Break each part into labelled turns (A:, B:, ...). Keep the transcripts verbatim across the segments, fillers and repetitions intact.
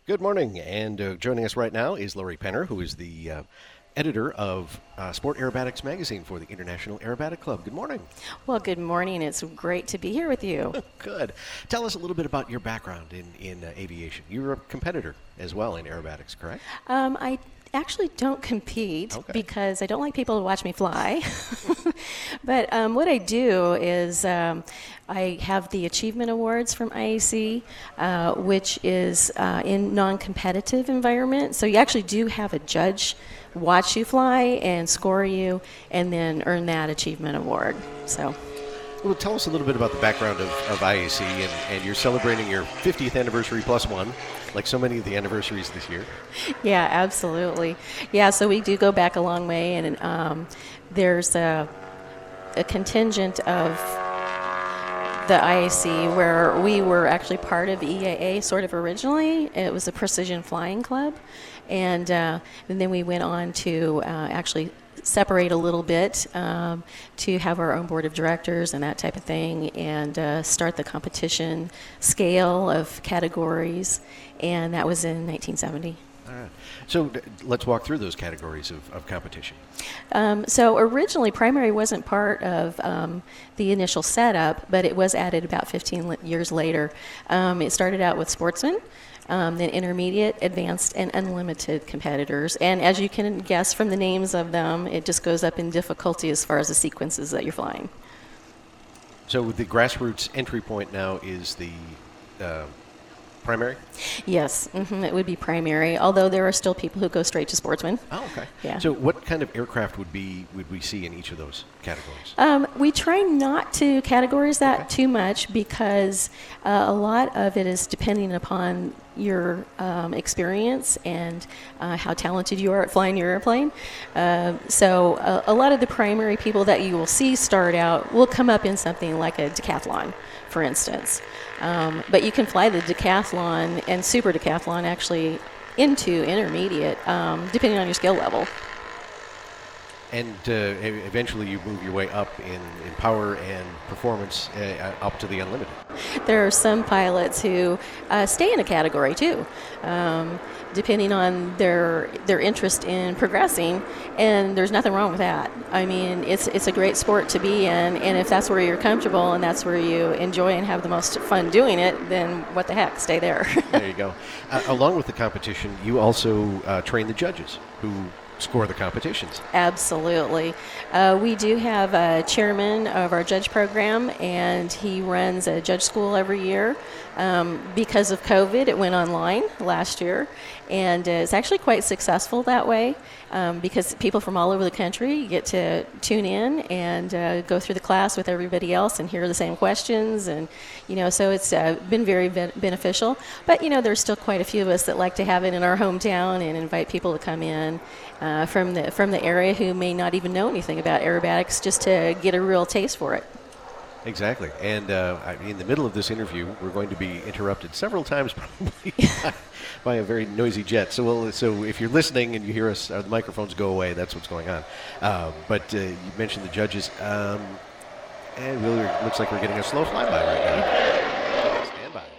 A: Good morning, and uh, joining us right now is Lori Penner, who is the uh, editor of uh, Sport Aerobatics magazine for the International Aerobatic Club. Good morning.
B: Well, good morning. It's great to be here with you.
A: Good. Tell us a little bit about your background in, in uh, aviation. You're a competitor as well in aerobatics, correct?
B: Um, I actually don't compete
A: Okay.
B: because I don't like people to watch me fly. But um, what I do is um, I have the Achievement Awards from I A C, uh, which is uh, in non-competitive environment. So you actually do have a judge watch you fly and score you and then earn that Achievement Award. So.
A: Well, tell us a little bit about the background of, of I A C, and, and you're celebrating your fiftieth anniversary plus one, like so many of the anniversaries this year.
B: Yeah, absolutely. Yeah, so we do go back a long way, and um, there's a, a contingent of the I A C where we were actually part of E A A sort of originally. It was a Precision Flying Club, and, uh, and then we went on to uh, actually separate a little bit um, to have our own board of directors and that type of thing, and uh, start the competition scale of categories, and that was in nineteen seventy.
A: All right. So d- let's walk through those categories of, of competition.
B: Um, so originally, primary wasn't part of um, the initial setup, but it was added about fifteen li- years later. Um, it started out with sportsmen, um, then intermediate, advanced, and unlimited competitors. And as you can guess from the names of them, it just goes up in difficulty as far as the sequences that you're flying.
A: So the grassroots entry point now is the uh, primary?
B: Yes, hmm it would be primary, although there are still people who go straight to sportsman.
A: Oh, okay.
B: Yeah.
A: So what kind of aircraft would be would we see in each of those categories?
B: Um, we try not to categorize that
A: Okay.
B: too much because uh, a lot of it is depending upon your um, experience and uh, how talented you are at flying your airplane. Uh, so a, a lot of the primary people that you will see start out will come up in something like a decathlon, for instance. Um, but you can fly the decathlon and super decathlon actually into intermediate, um, depending on your skill level.
A: And uh, e- eventually you move your way up in, in power and performance uh, up to the unlimited.
B: There are some pilots who uh, stay in a category too, um, depending on their their interest in progressing, and there's nothing wrong with that. I mean, it's it's a great sport to be in, and if that's where you're comfortable and that's where you enjoy and have the most fun doing it, then what the heck, stay there.
A: There you go. Uh, along with the competition, you also uh, train the judges who score the competitions.
B: Absolutely. Uh, we do have a chairman of our judge program, and he runs a judge school every year. Um, because of COVID, it went online last year, and uh, it's actually quite successful that way um, because people from all over the country get to tune in and uh, go through the class with everybody else and hear the same questions, and you know, so it's uh, been very ben- beneficial. But you know, there's still quite a few of us that like to have it in our hometown and invite people to come in uh, from the from the area who may not even know anything about aerobatics, just to get a real taste for it.
A: Exactly. And uh, I- in the middle of this interview, we're going to be interrupted several times probably by, by a very noisy jet. So we'll, so if you're listening and you hear us, uh, the microphones go away, that's what's going on. Um, but uh, you mentioned the judges. Um, and it really looks like we're getting a slow flyby right now. Stand by.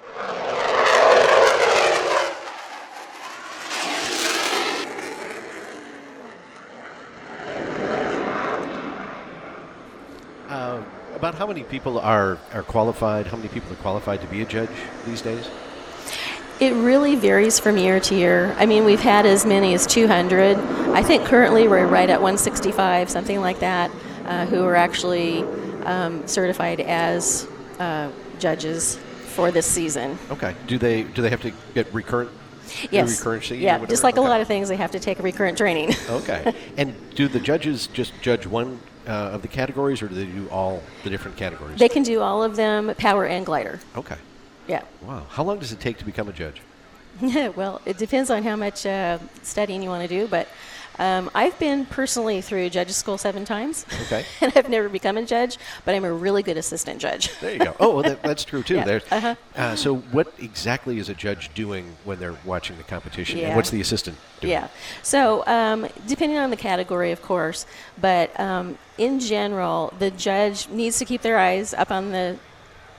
A: Uh, about how many people are, are qualified, how many people are qualified to be a judge these days?
B: It really varies from year to year. I mean, we've had as many as two hundred. I think currently we're right at one sixty-five, something like that, uh, who are actually um, certified as uh, judges for this season.
A: Okay. Do they do they have to get recurrent?
B: Yes.
A: Recurrency or
B: Yeah,
A: whatever?
B: just like
A: Okay.
B: a lot of things, they have to take recurrent training.
A: Okay. And do the judges just judge one uh, of the categories, or do they do all the different categories?
B: They can do all of them, power and glider.
A: Okay.
B: Yeah.
A: Wow. How long does it take to become a judge?
B: Well, it depends on how much uh, studying you want to do, but um, I've been personally through judges school seven times.
A: Okay.
B: And I've never become a judge, but I'm a really good assistant judge.
A: There you go. Oh, well, that, that's true too.
B: Yeah.
A: There's,
B: Uh-huh.
A: uh, so, what exactly is a judge doing when they're watching the competition, and
B: Yeah.
A: what's the assistant doing?
B: Yeah. So, um, depending on the category, of course, but um, in general, the judge needs to keep their eyes up on the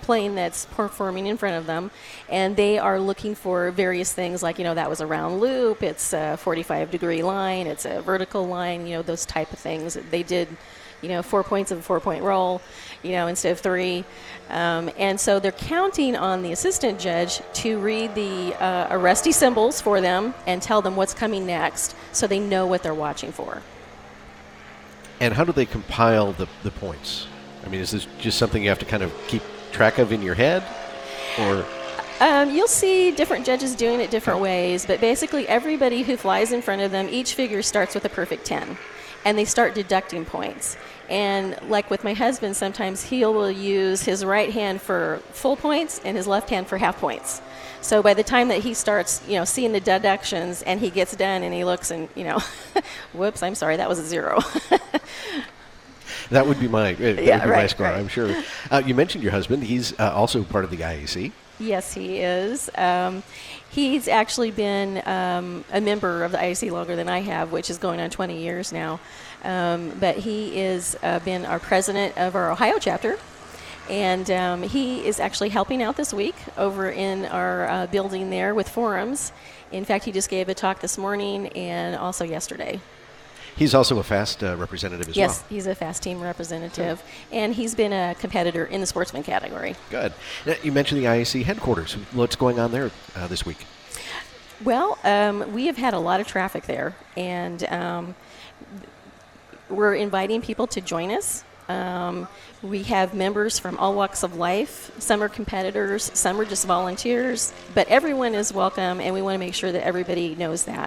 B: plane that's performing in front of them, and they are looking for various things like, you know, that was a round loop, it's a forty-five degree line, it's a vertical line, you know, those type of things. They did, you know, four points of a four-point roll, you know, instead of three. Um, and so they're counting on the assistant judge to read the uh, arrestee symbols for them and tell them what's coming next so they know what they're watching for.
A: And how do they compile the, the points? I mean, is this just something you have to kind of keep track of in your head? Or
B: Um, you'll see different judges doing it different ways, but basically everybody who flies in front of them, each figure starts with a perfect ten, and they start deducting points. And like with my husband, sometimes he will use his right hand for full points and his left hand for half points. So by the time that he starts, you know, seeing the deductions and he gets done and he looks and, you know, whoops, I'm sorry, that was a zero.
A: That would be my, uh, that
B: Yeah,
A: would be my
B: right,
A: score,
B: right.
A: I'm sure. Uh, you mentioned your husband. He's uh, also part of the I A C.
B: Yes, he is. Um, he's actually been um, a member of the I A C longer than I have, which is going on twenty years now. Um, but he is uh, been our president of our Ohio chapter, and um, he is actually helping out this week over in our uh, building there with forums. In fact, he just gave a talk this morning and also yesterday.
A: He's also a FAST uh, representative as
B: Yes,
A: well.
B: he's a FAST team representative, and he's been a competitor in the sportsman category.
A: Good. Now, you mentioned the I A C headquarters. What's going on there uh, this week?
B: Well, um, we have had a lot of traffic there, and um, we're inviting people to join us. Um, we have members from all walks of life. Some are competitors, some are just volunteers, but everyone is welcome, and we want to make sure that everybody knows that.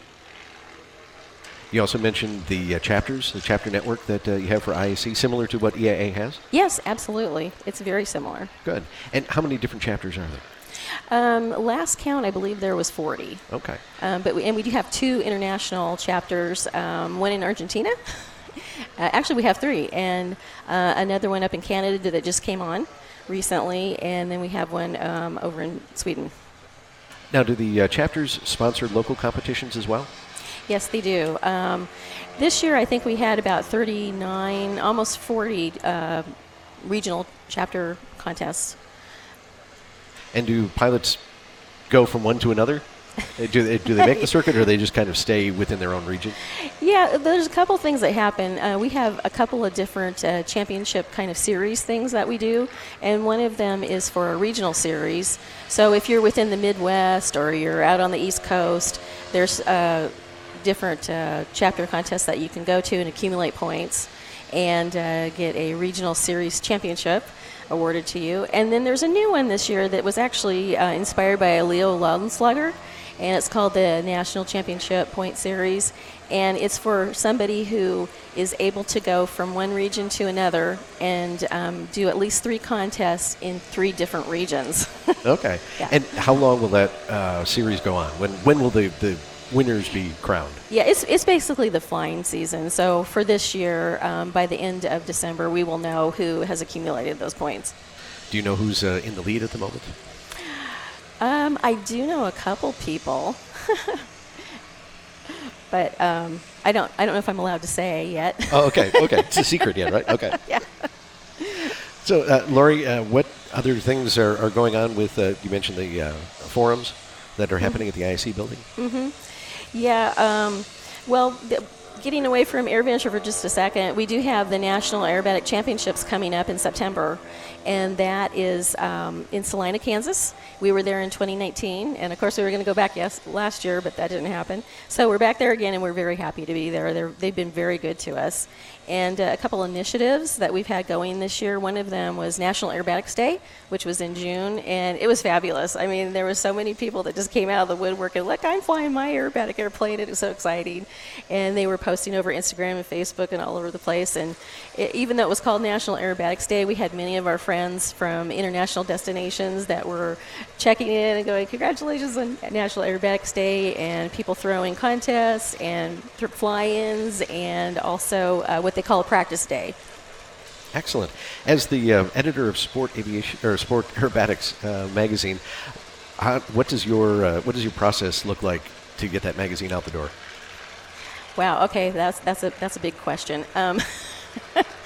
A: You also mentioned the uh, chapters, the chapter network that uh, you have for I A C, similar to what E I A has?
B: Yes, absolutely. It's very similar.
A: Good. And how many different chapters are there?
B: Um, last count, I believe there was forty.
A: Okay.
B: Um, but we, and we do have two international chapters, um, one in Argentina. uh, actually, we have three, and uh, another one up in Canada that just came on recently, and then we have one um, over in Sweden.
A: Now, do the uh, chapters sponsor local competitions as well?
B: Yes, they do. Um, this year, I think we had about thirty-nine, almost forty uh, regional chapter contests.
A: And do pilots go from one to another? Uh, do they, do they make the circuit, or they just kind of stay within their own region?
B: Yeah, there's a couple things that happen. Uh, we have a couple of different uh, championship kind of series things that we do, and one of them is for a regional series. So if you're within the Midwest or you're out on the East Coast, there's uh, different uh, chapter contests that you can go to and accumulate points and uh, get a regional series championship awarded to you. And then there's a new one this year that was actually uh, inspired by a Leo Laudenslager, and it's called the National Championship Point Series, and it's for somebody who is able to go from one region to another and um, do at least three contests in three different regions.
A: Okay.
B: Yeah.
A: And how long will that uh, series go on? When when will the, the winners be crowned?
B: Yeah, it's it's basically the flying season. So for this year, um, by the end of December, we will know who has accumulated those points.
A: Do you know who's uh, in the lead at the moment?
B: Um, I do know a couple people, but um, I don't I don't know if I'm allowed to say yet.
A: Oh, okay, okay. It's a secret yet, right? Okay.
B: Yeah.
A: So, uh, Lori, uh, what other things are, are going on with, uh, you mentioned the uh, forums that are happening at the I A C building?
B: Mm-hmm. Yeah, um, well, the, getting away from AirVenture for just a second, we do have the National Aerobatic Championships coming up in September, and that is um, in Salina, Kansas. We were there in twenty nineteen, and of course we were going to go back yes, last year, but that didn't happen. So we're back there again, and we're very happy to be there. They're, they've been very good to us. And uh, a couple initiatives that we've had going this year. One of them was National Aerobatics Day, which was in June, and it was fabulous. I mean, there were so many people that just came out of the woodwork and, look, I'm flying my aerobatic airplane. It was so exciting. And they were posting over Instagram and Facebook and all over the place. And it, even though it was called National Aerobatics Day, we had many of our friends from international destinations that were checking in and going, congratulations on National Aerobatics Day, and people throwing contests and th- fly-ins, and also uh, what they call a practice day.
A: Excellent. As the uh, editor of Sport Aviation or Sport Aerobatics uh, magazine, how, what does your uh, what does your process look like to get that magazine out the door?
B: Wow. Okay, that's that's a that's a big question. Um,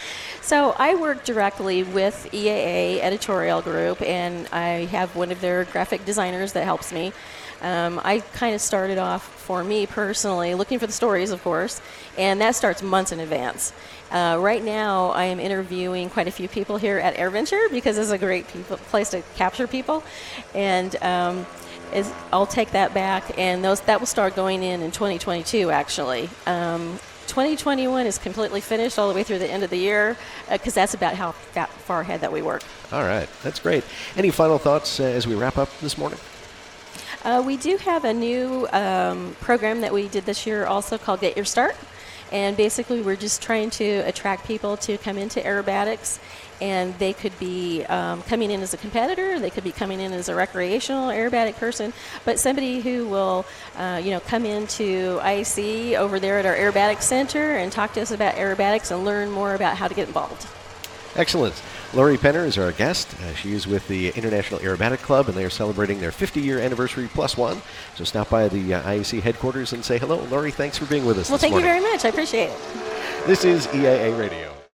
B: So I work directly with E A A Editorial Group, and I have one of their graphic designers that helps me. Um, I kind of started off, for me personally, looking for the stories, of course, and that starts months in advance. Uh, right now, I am interviewing quite a few people here at AirVenture because it's a great people, place to capture people, and um, is, I'll take that back, and those that will start going in in twenty twenty-two, actually. Um, twenty twenty-one is completely finished all the way through the end of the year because uh, that's about how fa- far ahead that we work.
A: All right, that's great. Any final thoughts uh, as we wrap up this morning?
B: Uh, we do have a new um, program that we did this year also called Get Your Start. And basically we're just trying to attract people to come into aerobatics. And they could be um, coming in as a competitor, they could be coming in as a recreational aerobatic person, but somebody who will uh, you know, come into I C over there at our aerobatic center and talk to us about aerobatics and learn more about how to get involved.
A: Excellent. Lori Penner is our guest. Uh, she is with the International Aerobatic Club, and they are celebrating their fifty-year anniversary plus one. So stop by the uh, I A C headquarters and say hello. Lori, thanks for being with us
B: Well,
A: this
B: thank
A: morning.
B: you very much. I appreciate it.
A: This is E A A Radio.